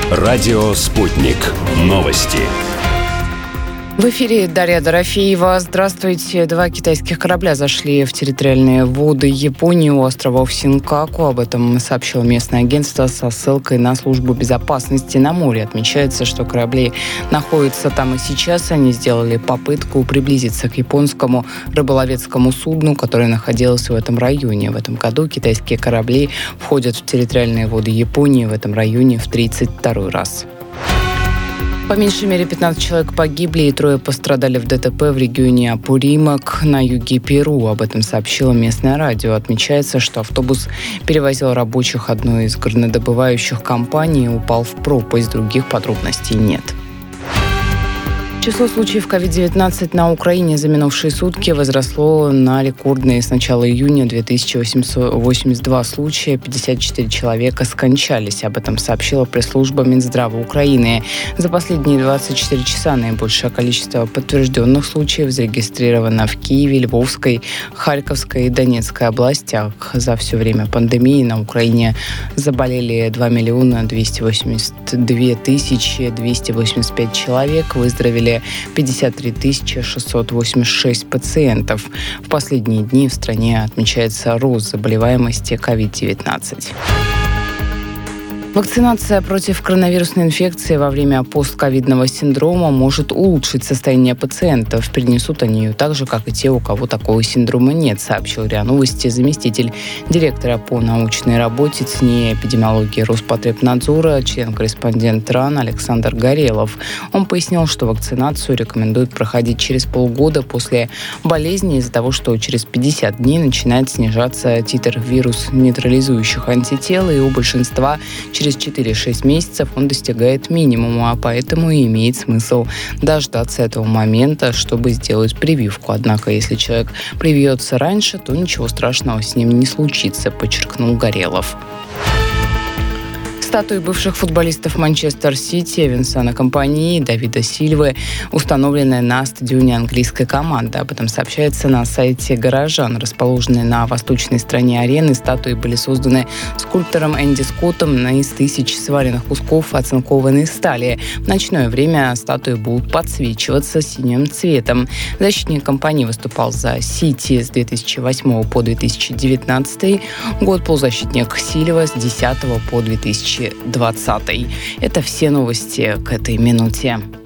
Радио «Спутник». Новости. В эфире Дарья Дорофеева. Здравствуйте. 2 китайских корабля зашли в территориальные воды Японии у островов Синкаку. Об этом сообщило местное агентство со ссылкой на службу безопасности на море. Отмечается, что корабли находятся там и сейчас. Они сделали попытку приблизиться к японскому рыболовецкому судну, которое находилось в этом районе. В этом году китайские корабли входят в территориальные воды Японии в этом районе в 32-й раз. По меньшей мере 15 человек погибли и 3 пострадали в ДТП в регионе Апуримак на юге Перу. Об этом сообщило местное радио. Отмечается, что автобус перевозил рабочих одной из горнодобывающих компаний и упал в пропасть. Других подробностей нет. Число случаев COVID-19 на Украине за минувшие сутки возросло на рекордные с начала июня 2882 случая. 54 человека скончались. Об этом сообщила пресс-служба Минздрава Украины. За последние 24 часа наибольшее количество подтвержденных случаев зарегистрировано в Киеве, Львовской, Харьковской и Донецкой областях. За все время пандемии на Украине заболели 2 282 285 человек, выздоровели 53 686 пациентов. В последние дни в стране отмечается рост заболеваемости COVID-19. Вакцинация против коронавирусной инфекции во время постковидного синдрома может улучшить состояние пациентов. Перенесут они ее так же, как и те, у кого такого синдрома нет, сообщил РИА Новости заместитель директора по научной работе, ЦНИ и эпидемиологии Роспотребнадзора, член-корреспондент РАН Александр Горелов. Он пояснил, что вакцинацию рекомендуют проходить через полгода после болезни из-за того, что через 50 дней начинает снижаться титр вирус-нейтрализующих антител, и у большинства через 4-6 месяцев он достигает минимума, а поэтому и имеет смысл дождаться этого момента, чтобы сделать прививку. Однако, если человек привьется раньше, то ничего страшного с ним не случится, подчеркнул Горелов. Статуи бывших футболистов Манчестер Сити, Винсана Компании и Давида Сильвы установлены на стадионе английской команды. Об этом сообщается на сайте «Горожан». Расположенные на восточной стороне арены, статуи были созданы скульптором Энди Скоттом из тысяч сваренных кусков оцинкованной стали. В ночное время статуи будут подсвечиваться синим цветом. Защитник Компании выступал за Сити с 2008 по 2019 год, полузащитник Сильва с 2010 по 2020. Это все новости к этой минуте.